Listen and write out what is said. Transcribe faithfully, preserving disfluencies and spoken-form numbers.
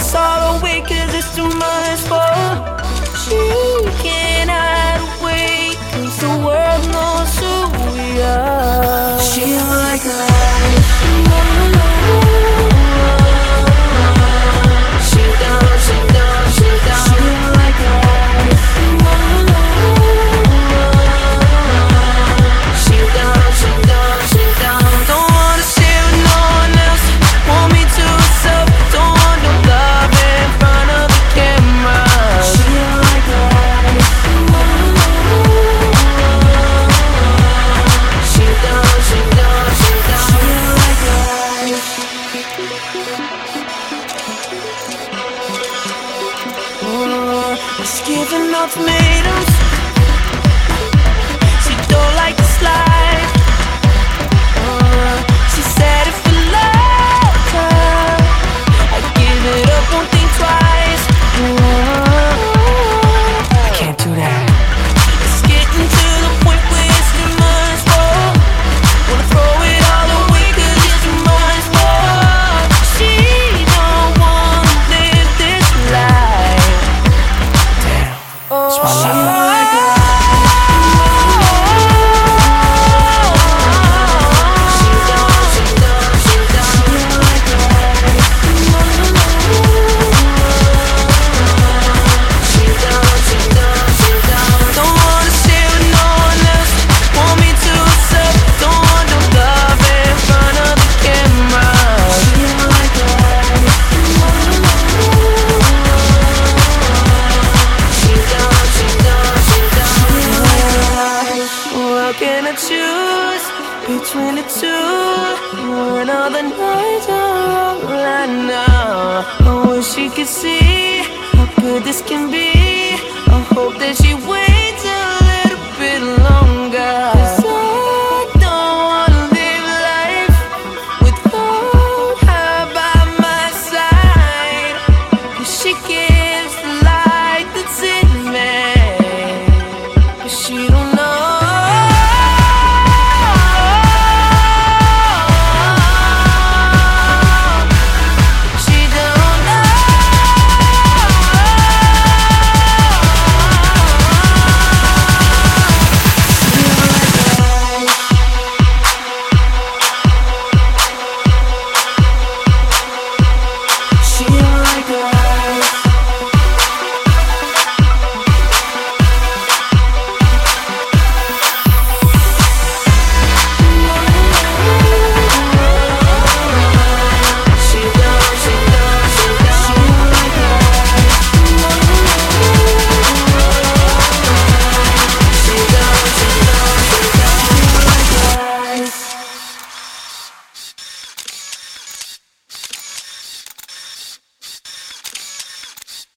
this all away, cause it's too much for her. She can't hide away, cause the world knows who we are. She like life. She down, she down, she down. She like life. She down, she down, she down. Don't wanna share with no one else. Want me to herself. Don't want no love in front of the camera. She like life. She down, she down, she down. She like life. It's giving ultimatums. She don't like this life. uh, She said if you love her, I give it up, won't think twice. uh, I can't do that. It's getting to the point where it's too much for. Wanna throw it all away cause it's too much for. She don't wanna live this life. Damn, it's my life. Choose between the two. Another night are right now. I wish she could see how good this can be. I hope that she wins.